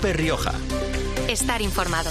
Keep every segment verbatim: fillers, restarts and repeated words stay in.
COPE Rioja. Estar informado.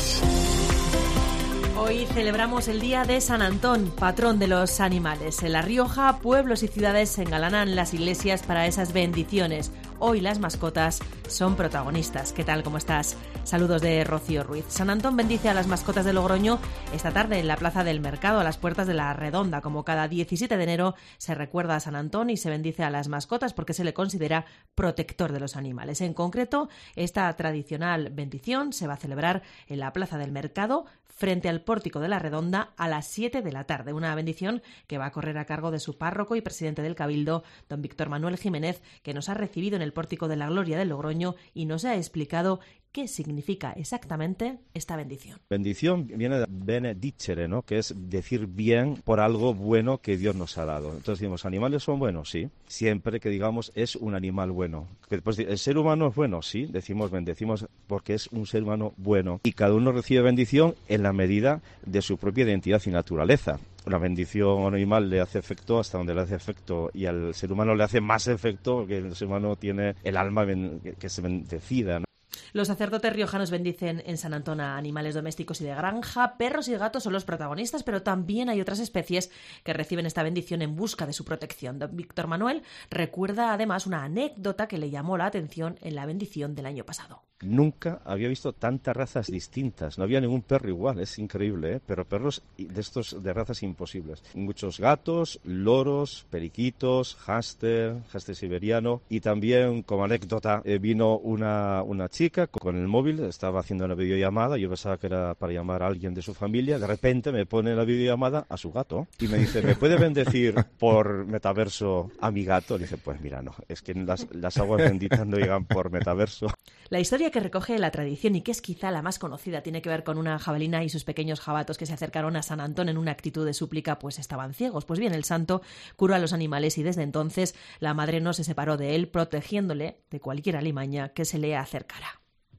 Hoy celebramos el Día de San Antón, patrón de los animales. En La Rioja, pueblos y ciudades engalanan las iglesias para esas bendiciones. Hoy las mascotas son protagonistas. ¿Qué tal? ¿Cómo estás? Saludos de Rocío Ruiz. San Antón bendice a las mascotas de Logroño esta tarde en la Plaza del Mercado, a las puertas de la Redonda. Como cada diecisiete de enero se recuerda a San Antón y se bendice a las mascotas porque se le considera protector de los animales. En concreto, esta tradicional bendición se va a celebrar en la Plaza del Mercado, frente al pórtico de la Redonda, a las siete de la tarde. Una bendición que va a correr a cargo de su párroco y presidente del Cabildo, don Víctor Manuel Jiménez, que nos ha recibido en el pórtico de la Gloria de Logroño y nos ha explicado qué significa exactamente esta bendición. Bendición viene de benedicere, ¿no? Que es decir bien por algo bueno que Dios nos ha dado. Entonces decimos, ¿animales son buenos? Sí. Siempre que digamos es un animal bueno. Que después, ¿el ser humano es bueno? Sí. Decimos bendecimos porque es un ser humano bueno. Y cada uno recibe bendición en la medida de su propia identidad y naturaleza. La bendición a un animal le hace efecto hasta donde le hace efecto, y al ser humano le hace más efecto porque el ser humano tiene el alma que es bendecida, ¿no? Los sacerdotes riojanos bendicen en San Antón a animales domésticos y de granja. Perros y gatos son los protagonistas, pero también hay otras especies que reciben esta bendición en busca de su protección. Don Víctor Manuel recuerda además una anécdota que le llamó la atención en la bendición del año pasado. Nunca había visto tantas razas distintas. No había ningún perro igual, es increíble, ¿eh? Pero perros de estos de razas imposibles. Muchos gatos, loros, periquitos, hámster, hámster siberiano. Y también, como anécdota, eh, vino una, una chica con el móvil, estaba haciendo una videollamada. Yo pensaba que era para llamar a alguien de su familia. De repente me pone la videollamada a su gato y me dice, ¿me puede bendecir por metaverso a mi gato? Le dice, pues mira, no, es que las, las aguas benditas no llegan por metaverso. La historia que recoge la tradición y que es quizá la más conocida tiene que ver con una jabalina y sus pequeños jabatos que se acercaron a San Antón en una actitud de súplica, pues estaban ciegos. Pues bien, el santo curó a los animales y desde entonces la madre no se separó de él, protegiéndole de cualquier alimaña que se le acercara.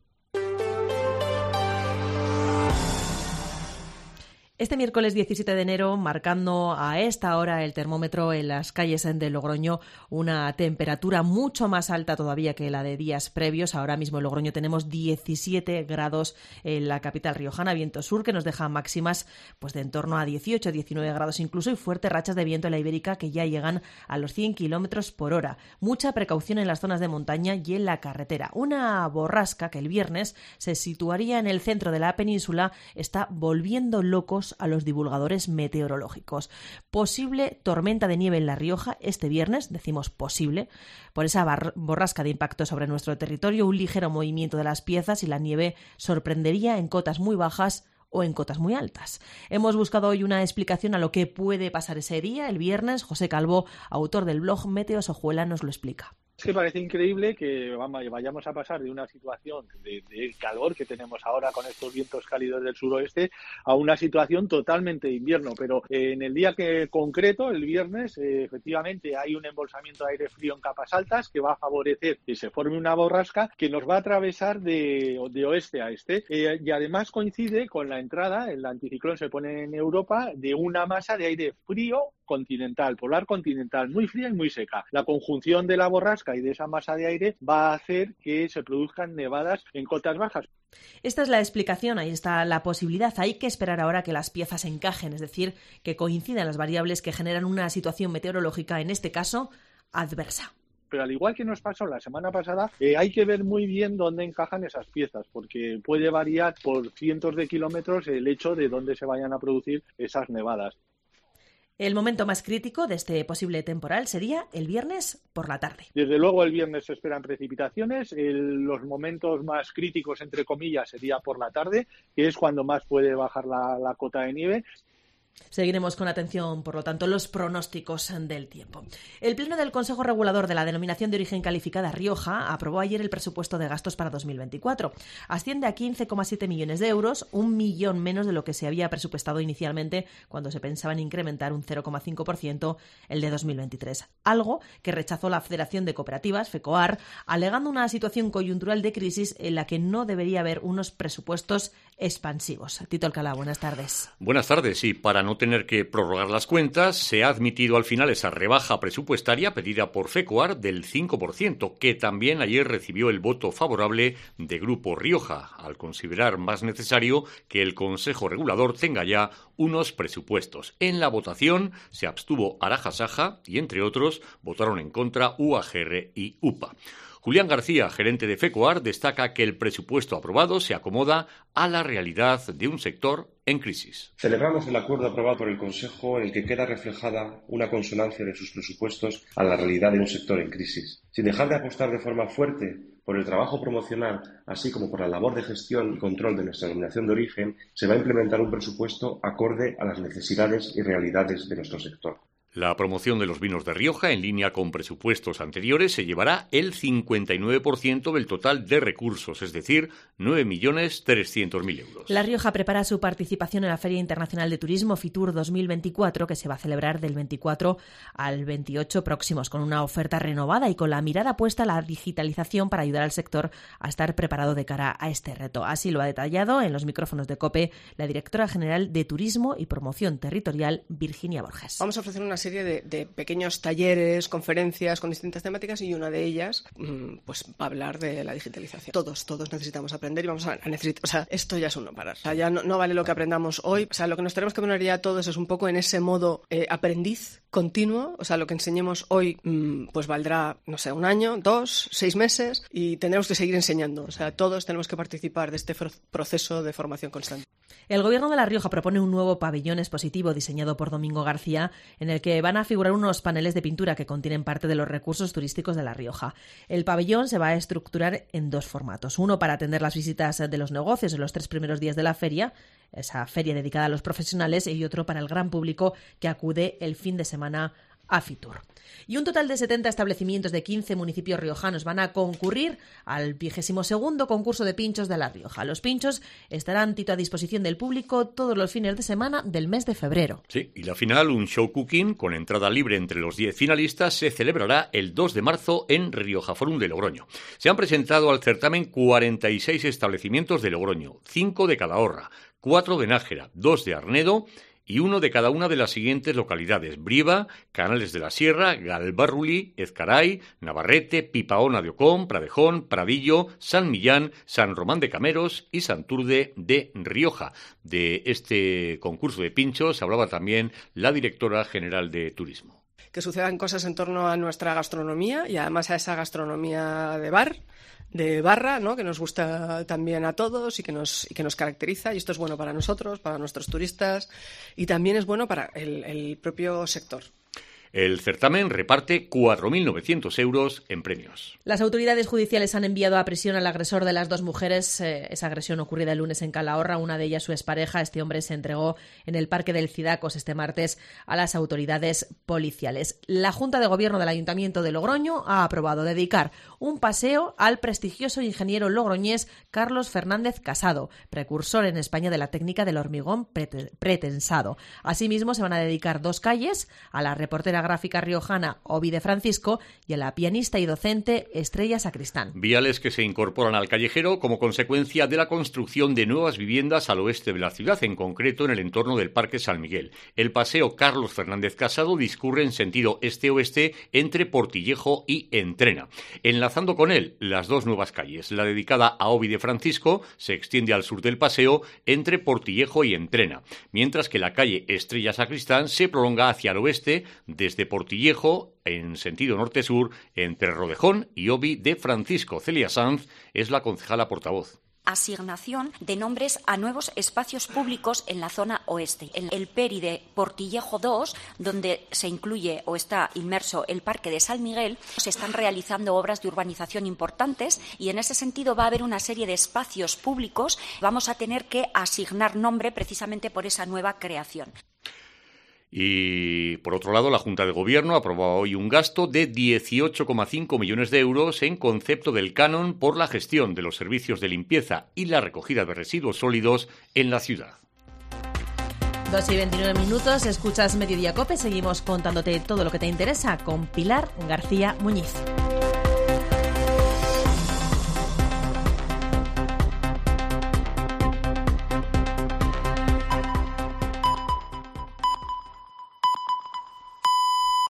Este miércoles diecisiete de enero, marcando a esta hora el termómetro en las calles de Logroño, una temperatura mucho más alta todavía que la de días previos. Ahora mismo en Logroño tenemos diecisiete grados en la capital riojana, viento sur que nos deja máximas pues de en torno a dieciocho, diecinueve grados incluso, y fuertes rachas de viento en la Ibérica que ya llegan a los cien kilómetros por hora. Mucha precaución en las zonas de montaña y en la carretera. Una borrasca que el viernes se situaría en el centro de la península está volviendo locos a los divulgadores meteorológicos. Posible tormenta de nieve en La Rioja este viernes, decimos posible, por esa bar- borrasca de impacto sobre nuestro territorio. Un ligero movimiento de las piezas y la nieve sorprendería en cotas muy bajas o en cotas muy altas. Hemos buscado hoy una explicación a lo que puede pasar ese día, el viernes. José Calvo, autor del blog Meteos Ojuela, nos lo explica. Es que parece increíble que vayamos a pasar de una situación de, de calor que tenemos ahora con estos vientos cálidos del suroeste a una situación totalmente de invierno, pero eh, en el día que concreto, el viernes, eh, efectivamente hay un embolsamiento de aire frío en capas altas que va a favorecer que se forme una borrasca que nos va a atravesar de, de oeste a este, eh, y además coincide con la entrada, el anticiclón se pone en Europa, de una masa de aire frío continental, polar continental, muy fría y muy seca. La conjunción de la borrasca y de esa masa de aire va a hacer que se produzcan nevadas en cotas bajas. Esta es la explicación, ahí está la posibilidad. Hay que esperar ahora que las piezas encajen, es decir, que coincidan las variables que generan una situación meteorológica, en este caso, adversa. Pero al igual que nos pasó la semana pasada, eh, hay que ver muy bien dónde encajan esas piezas, porque puede variar por cientos de kilómetros el hecho de dónde se vayan a producir esas nevadas. El momento más crítico de este posible temporal sería el viernes por la tarde. Desde luego el viernes se esperan precipitaciones. El, los momentos más críticos, entre comillas, sería por la tarde, que es cuando más puede bajar la, la cota de nieve. Seguiremos con atención, por lo tanto, los pronósticos del tiempo. El Pleno del Consejo Regulador de la Denominación de Origen Calificada Rioja aprobó ayer el presupuesto de gastos para dos mil veinticuatro. Asciende a quince coma siete millones de euros, un millón menos de lo que se había presupuestado inicialmente cuando se pensaba en incrementar un cero coma cinco por ciento el de dos mil veintitrés. Algo que rechazó la Federación de Cooperativas, FECOAR, alegando una situación coyuntural de crisis en la que no debería haber unos presupuestos expansivos. Tito Alcalá, buenas tardes. Buenas tardes. Y para no tener que prorrogar las cuentas, se ha admitido al final esa rebaja presupuestaria pedida por FECOAR del cinco por ciento, que también ayer recibió el voto favorable de Grupo Rioja, al considerar más necesario que el Consejo Regulador tenga ya unos presupuestos. En la votación se abstuvo Araja Saja y, entre otros, votaron en contra U A G R y U P A. Julián García, gerente de FECOAR, destaca que el presupuesto aprobado se acomoda a la realidad de un sector en crisis. Celebramos el acuerdo aprobado por el Consejo en el que queda reflejada una consonancia de sus presupuestos a la realidad de un sector en crisis. Sin dejar de apostar de forma fuerte por el trabajo promocional, así como por la labor de gestión y control de nuestra denominación de origen, se va a implementar un presupuesto acorde a las necesidades y realidades de nuestro sector. La promoción de los vinos de Rioja, en línea con presupuestos anteriores, se llevará el cincuenta y nueve por ciento del total de recursos, es decir, nueve millones trescientos mil euros. La Rioja prepara su participación en la Feria Internacional de Turismo Fitur dos mil veinticuatro, que se va a celebrar del veinticuatro al veintiocho próximos, con una oferta renovada y con la mirada puesta a la digitalización para ayudar al sector a estar preparado de cara a este reto. Así lo ha detallado en los micrófonos de COPE la directora general de Turismo y Promoción Territorial, Virginia Borges. Vamos a ofrecer una serie de, de pequeños talleres, conferencias con distintas temáticas, y una de ellas pues va a hablar de la digitalización. Todos, todos necesitamos aprender y vamos a, a necesitar, o sea, esto ya es un no parar. O sea, ya no, no vale lo que aprendamos hoy, o sea, lo que nos tenemos que poner ya todos es un poco en ese modo eh, aprendiz continuo, o sea, lo que enseñemos hoy mmm, pues valdrá, no sé, un año, dos, seis meses, y tendremos que seguir enseñando, o sea, todos tenemos que participar de este fr- proceso de formación constante. El Gobierno de La Rioja propone un nuevo pabellón expositivo diseñado por Domingo García, en el que van a figurar unos paneles de pintura que contienen parte de los recursos turísticos de La Rioja. El pabellón se va a estructurar en dos formatos. Uno para atender las visitas de los negocios en los tres primeros días de la feria, esa feria dedicada a los profesionales, y otro para el gran público que acude el fin de semana a Fitur. Y un total de setenta establecimientos de quince municipios riojanos van a concurrir al vigésimo segundo concurso de pinchos de La Rioja. Los pinchos estarán Tito a disposición del público todos los fines de semana del mes de febrero. Sí, y la final, un show cooking con entrada libre entre los diez finalistas, se celebrará el dos de marzo en Rioja Forum de Logroño. Se han presentado al certamen cuarenta y seis establecimientos de Logroño, cinco de Calahorra, cuatro de Nájera, dos de Arnedo y uno de cada una de las siguientes localidades: Brieva, Canales de la Sierra, Galbarruli, Ezcaray, Navarrete, Pipaona de Ocón, Pradejón, Pradillo, San Millán, San Román de Cameros y Santurde de Rioja. De este concurso de pinchos hablaba también la directora general de Turismo. Que sucedan cosas en torno a nuestra gastronomía y además a esa gastronomía de bar, de barra, ¿no?, que nos gusta también a todos y que nos y que nos caracteriza, y esto es bueno para nosotros, para nuestros turistas, y también es bueno para el, el propio sector. El certamen reparte cuatro mil novecientos euros en premios. Las autoridades judiciales han enviado a prisión al agresor de las dos mujeres. Eh, esa agresión ocurrida el lunes en Calahorra, una de ellas su expareja. Este hombre se entregó en el Parque del Cidacos este martes a las autoridades policiales. La Junta de Gobierno del Ayuntamiento de Logroño ha aprobado dedicar un paseo al prestigioso ingeniero logroñés Carlos Fernández Casado, precursor en España de la técnica del hormigón prete- pretensado. Asimismo, se van a dedicar dos calles a la reportera gráfica riojana Obi de Francisco y a la pianista y docente Estrella Sacristán. Viales que se incorporan al callejero como consecuencia de la construcción de nuevas viviendas al oeste de la ciudad, en concreto en el entorno del Parque San Miguel. El paseo Carlos Fernández Casado discurre en sentido este-oeste entre Portillejo y Entrena. Enlazando con él las dos nuevas calles, la dedicada a Obi de Francisco se extiende al sur del paseo entre Portillejo y Entrena, mientras que la calle Estrella Sacristán se prolonga hacia el oeste desde de Portillejo en sentido norte-sur entre Rodejón y Obi de Francisco. Celia Sanz es la concejala portavoz. Asignación de nombres a nuevos espacios públicos en la zona oeste. En el Peri de Portillejo dos, donde se incluye o está inmerso el Parque de San Miguel, se están realizando obras de urbanización importantes y en ese sentido va a haber una serie de espacios públicos. Vamos a tener que asignar nombre precisamente por esa nueva creación. Y, por otro lado, la Junta de Gobierno aprobó hoy un gasto de dieciocho coma cinco millones de euros en concepto del canon por la gestión de los servicios de limpieza y la recogida de residuos sólidos en la ciudad. dos y veintinueve minutos, escuchas Mediodía COPE, seguimos contándote todo lo que te interesa con Pilar García Muñiz.